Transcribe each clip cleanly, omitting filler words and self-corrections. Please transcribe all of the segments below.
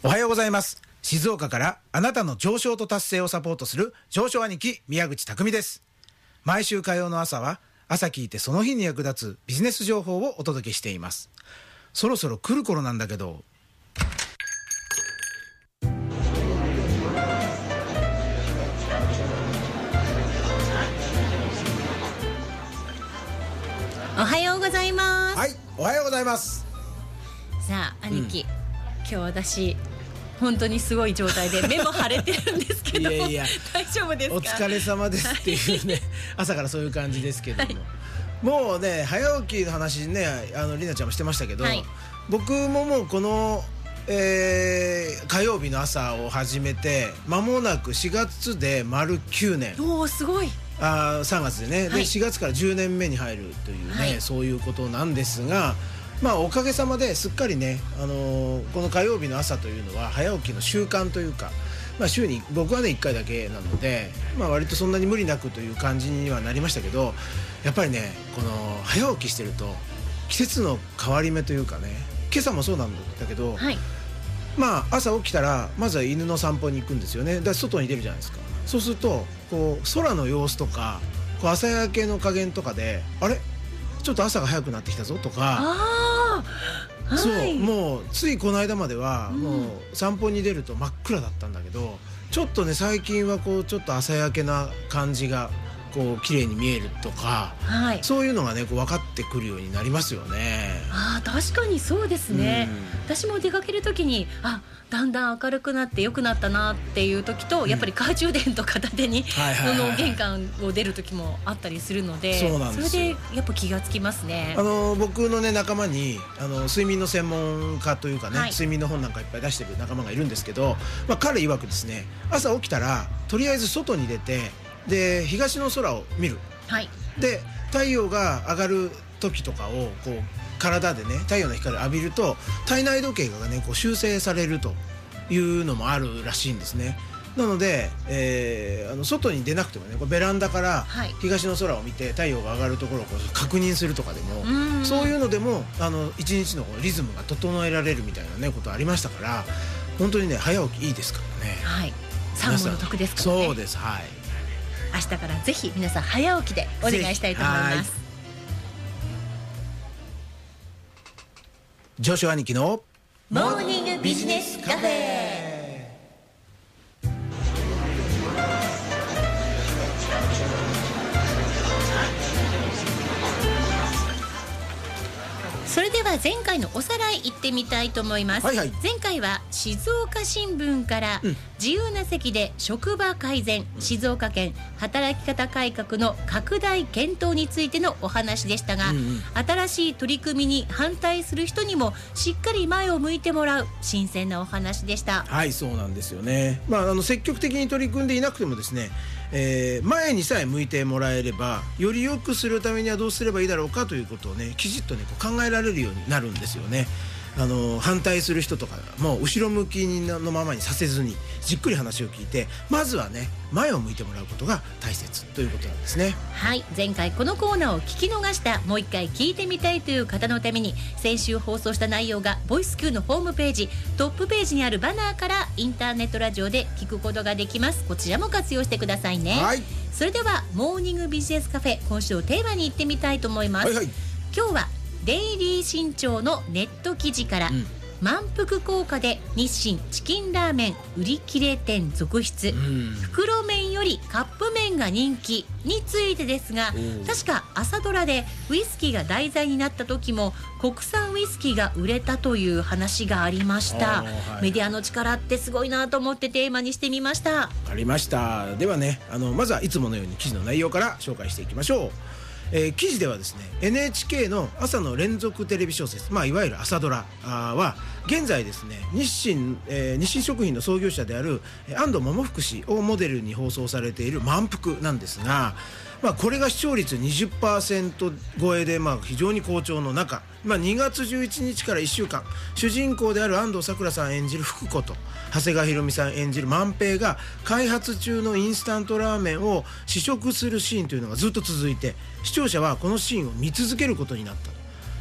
おはようございます。静岡からあなたの上昇と達成をサポートする上昇兄貴宮口匠です。毎週火曜の朝は朝聞いてその日に役立つビジネス情報をお届けしています。そろそろ来る頃なんだけど、 おはようございます。 はい、おはようございます。 さあ兄貴、今日私本当にすごい状態で目も腫れてるんですけどいや大丈夫ですか？ お疲れ様ですっていうね、朝からそういう感じですけども、もうね早起きの話ね、りなちゃんもしてましたけど、僕ももうこの、火曜日の朝を始めて間もなく4月で丸9年。 おーすごい。 3月でね、で4月から10年目に入るというね、そういうことなんですが、まあおかげさまですっかりね、この火曜日の朝というのは早起きの習慣というか、週に僕はね1回だけなので、割とそんなに無理なくという感じにはなりましたけど、やっぱりねこの早起きしてると季節の変わり目というかね、今朝もそうなんだけど、朝起きたらまずは犬の散歩に行くんですよね。だから外に出るじゃないですか。そうするとこう空の様子とかこう朝焼けの加減とかで、あれちょっと朝が早くなってきたぞとか、そうもうついこの間まではもう散歩に出ると真っ暗だったんだけど、ちょっとね最近はこうちょっと朝焼けな感じがこう綺麗に見えるとか、そういうのがねこう分かってくるようになりますよね。 確かにそうですね。私も出かける時にだんだん明るくなって良くなったなっていう時と、やっぱり懐中電灯片手に玄関を出る時もあったりするので、それでやっぱ気がつきますね。 僕のね仲間に睡眠の専門家というかね、睡眠の本なんかいっぱい出してる仲間がいるんですけど、彼曰くですね、朝起きたらとりあえず外に出て、で東の空を見る、で太陽が上がる時とかをこう体でね太陽の光を浴びると体内時計がねこう修正されるというのもあるらしいんですね。なので、外に出なくてもねこうベランダから東の空を見て太陽が上がるところをこう確認するとかでも、そういうのでも一日のリズムが整えられるみたいなねことありましたから、本当にね早起きいいですからね。 三問の得ですからね。 そうです。 明日からぜひ皆さん早起きでお願いしたいと思います。 上昇兄貴のモーニングビジネスカフェ。それでは前回のおさらい行ってみたいと思います。前回は静岡新聞から自由な席で職場改善、静岡県働き方改革の拡大検討についてのお話でしたが、新しい取り組みに反対する人にもしっかり前を向いてもらう新鮮なお話でした。 そうなんですよね。積極的に取り組んでいなくてもですね、前にさえ向いてもらえればより良くするためにはどうすればいいだろうかということをねきちっとねこう考えられるようになるんですよね。反対する人とかも後ろ向きのままにさせずにじっくり話を聞いて、まずはね前を向いてもらうことが大切ということなんですね。 前回このコーナーを聞き逃した、もう一回聞いてみたいという方のために、先週放送した内容がボイス Q のホームページトップページにあるバナーからインターネットラジオで聞くことができます。こちらも活用してくださいね。それではモーニングビジネスカフェ、今週のテーマに行ってみたいと思います。今日はデイリー新潮のネット記事から、満腹効果で日清チキンラーメン売り切れ店続出、袋麺よりカップ麺が人気についてですが、確か朝ドラでウイスキーが題材になった時も国産ウイスキーが売れたという話がありました。メディアの力ってすごいなと思ってテーマにしてみました。 ありました。ではねまずはいつものように記事の内容から紹介していきましょう。記事ではですね NHK の朝の連続テレビ小説、いわゆる朝ドラは現在ですね日清食品の創業者である安藤桃福氏をモデルに放送されている満腹なんですが、これが視聴率 20% 超えで非常に好調の中、2月11日から1週間主人公である安藤サクラさん演じる福子と長谷川博美さん演じる万平が開発中のインスタントラーメンを試食するシーンというのがずっと続いて、視聴者はこのシーンを見続けることになった。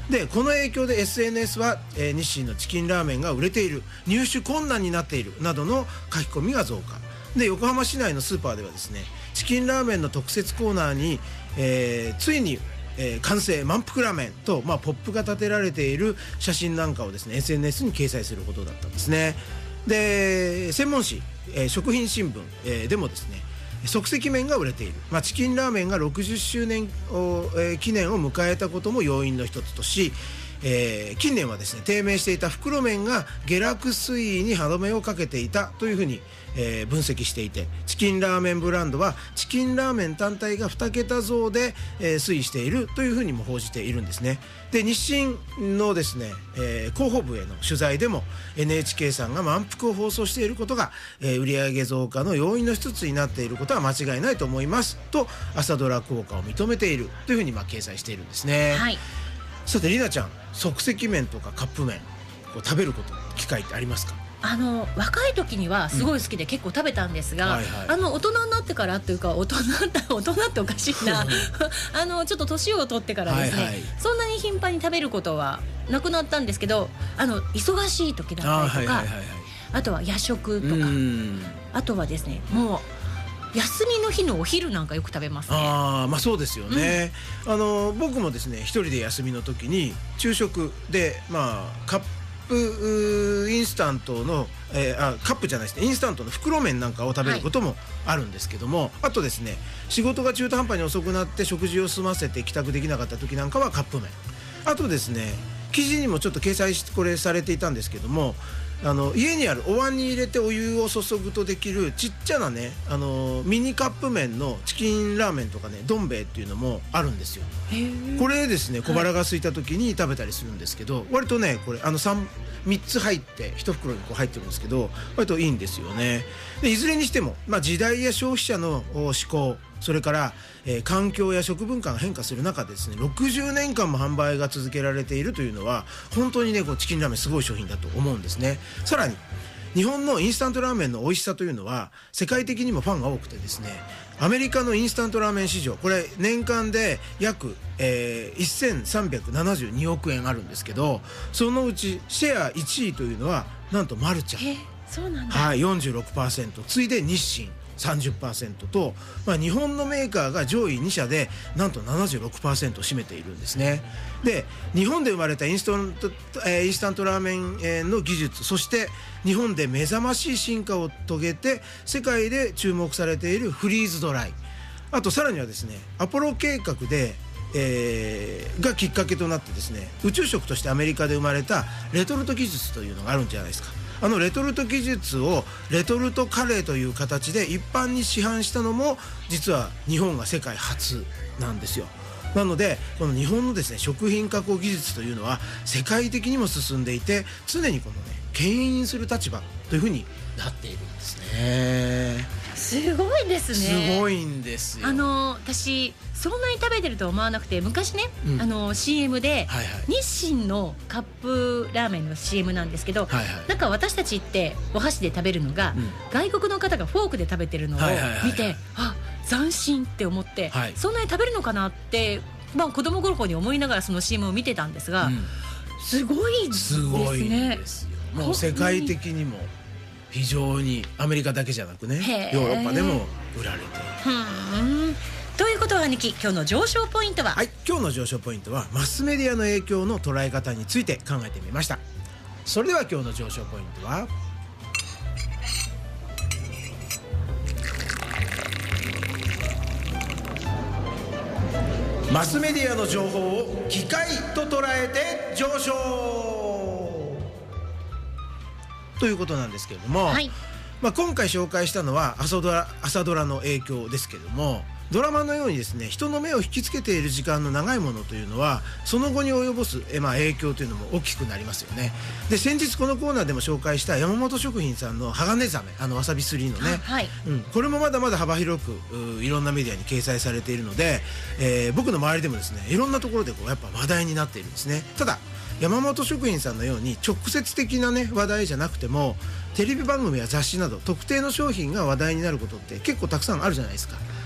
でこの影響で SNS は、日清のチキンラーメンが売れている、入手困難になっているなどの書き込みが増加で、横浜市内のスーパーではですね、チキンラーメンの特設コーナーに、ついに完成満腹ラーメンと、ポップが立てられている写真なんかをですね SNS に掲載することだったんですね。で専門誌、食品新聞、でもですね、即席麺が売れている、チキンラーメンが60周年を、記念を迎えたことも要因の一つとし、近年はですね低迷していた袋麺が下落推移に歯止めをかけていたというふうに、分析していて、チキンラーメンブランドはチキンラーメン単体が2桁増で、推移しているというふうにも報じているんですね。で日清のですね、広報部への取材でも NHK さんが満腹を放送していることが、売上増加の要因の一つになっていることは間違いないと思いますと朝ドラ効果を認めているというふうに掲載しているんですね。 はい、 さてりなちゃん、即席麺とかカップ麺こう食べること機会ってありますか？ 若い時にはすごい好きで結構食べたんですが、大人になってからっていうか、大人っておかしいなちょっと年を取ってからですね、そんなに頻繁に食べることはなくなったんですけど、忙しい時だったりとか、あとは夜食とか、あとはですね、もう休みの日のお昼なんかよく食べますね。 そうですよね、僕もですね一人で休みの時に昼食でカップインスタントの、カップじゃないですね、インスタントの袋麺なんかを食べることもあるんですけども、あとですね仕事が中途半端に遅くなって食事を済ませて帰宅できなかった時なんかはカップ麺、あとですね記事にもちょっと掲載これされていたんですけども、家にあるお椀に入れてお湯を注ぐとできるちっちゃなね、ミニカップ麺のチキンラーメンとかね、どん兵衛っていうのもあるんですよ。これですね小腹が空いた時に食べたりするんですけど、割とねこれ3つ入って1袋にこう入ってるんですけど、割といいんですよね。でいずれにしても、時代や消費者の嗜好、それから、環境や食文化が変化する中でですね60年間も販売が続けられているというのは本当にねチキンラーメンすごい商品だと思うんですね。さらに日本のインスタントラーメンの美味しさというのは世界的にもファンが多くてですね、アメリカのインスタントラーメン市場、これ年間で約、1372億円あるんですけど、そのうちシェア1位というのはなんとマルちゃん、 そうなんだ、 46%、次いで日清30% と、日本のメーカーが上位2社でなんと 76% を占めているんですね。で日本で生まれたインスタントラーメンの技術、そして日本で目覚ましい進化を遂げて世界で注目されているフリーズドライ、あとさらにはですねアポロ計画でがきっかけとなってですね宇宙食としてアメリカで生まれたレトルト技術というのがあるんじゃないですか。レトルト技術をレトルトカレーという形で一般に市販したのも実は日本が世界初なんですよ。なのでこの日本のですね食品加工技術というのは世界的にも進んでいて、常にこのね牽引する立場というふうになっているんですね。 すごいですね。 すごいんですよ。 私そんなに食べてるとは思わなくて、昔ね、CM で、日清のカップラーメンの CM なんですけど、なんか私たちってお箸で食べるのが、外国の方がフォークで食べてるのを見て、斬新って思って、そんなに食べるのかなって、子供頃に思いながらその CM を見てたんですが、すごいですね。 すごいんですよ。もう世界的にも非常にアメリカだけじゃなくね、ヨーロッパでも売られている。 ということは兄貴、今日の上昇ポイントは？ 今日の上昇ポイントはマスメディアの影響の捉え方について考えてみました。それでは今日の上昇ポイントはマスメディアの情報を機会と捉えて上昇ということなんですけれども、今回紹介したのは朝ドラの影響ですけれども、ドラマのようにですね人の目を引きつけている時間の長いものというのはその後に及ぼす、影響というのも大きくなりますよね。で先日このコーナーでも紹介した山本食品さんの鋼ザメ、わさび3のね、これもまだまだ幅広くいろんなメディアに掲載されているので、僕の周りでもですねいろんなところでやっぱ話題になっているんですね。ただ山本食品さんのように直接的なね話題じゃなくても、テレビ番組や雑誌など特定の商品が話題になることって結構たくさんあるじゃないですか。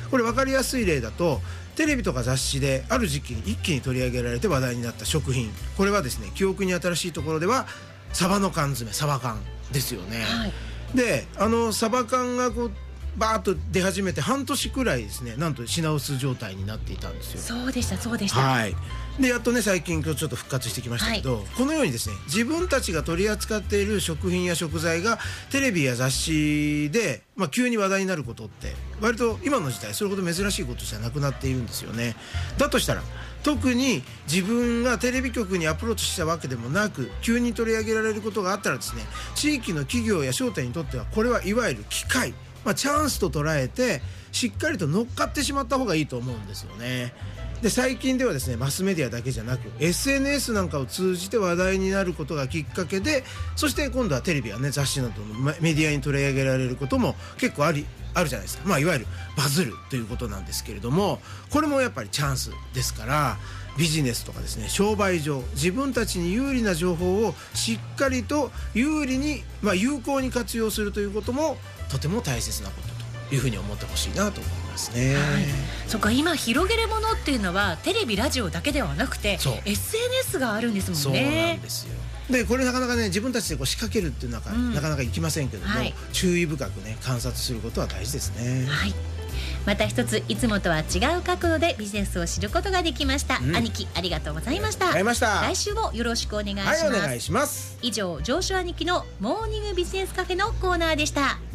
これ分かりやすい例だと、テレビとか雑誌である時期に一気に取り上げられて話題になった食品、これはですね、記憶に新しいところではサバの缶詰、サバ缶ですよね。 はい、 でサバ缶がこうバーッと出始めて半年くらいですね、なんと品薄状態になっていたんですよ。 そうでしたそうでした。 はい、でやっとね最近ちょっと復活してきましたけど、このようにですね、自分たちが取り扱っている食品や食材がテレビや雑誌で、急に話題になることって割と今の時代それほど珍しいことじゃなくなっているんですよね。だとしたら特に自分がテレビ局にアプローチしたわけでもなく、急に取り上げられることがあったらですね、地域の企業や商店にとってはこれはいわゆる機会、チャンスと捉えてしっかりと乗っかってしまった方がいいと思うんですよね。で最近ではですね、マスメディアだけじゃなく SNS なんかを通じて話題になることがきっかけで、そして今度はテレビや、雑誌などのメディアに取り上げられることも結構あるじゃないですか。いわゆるバズるということなんですけれども、これもやっぱりチャンスですから、ビジネスとかですね、商売上自分たちに有利な情報をしっかりと有利に、有効に活用するということもとても大切なことというふうに思ってほしいなと思いますね。 そっか、今広げるものっていうのはテレビラジオだけではなくて SNS があるんですもんね。 そうなんですよ。でこれなかなかね、自分たちで仕掛けるっていうのは、なかなかいきませんけども、注意深くね観察することは大事ですね。 また一ついつもとは違う角度でビジネスを知ることができました。兄貴ありがとうございました。来週もよろしくお願いします。 お願いします。 以上、上州兄貴のモーニングビジネスカフェのコーナーでした。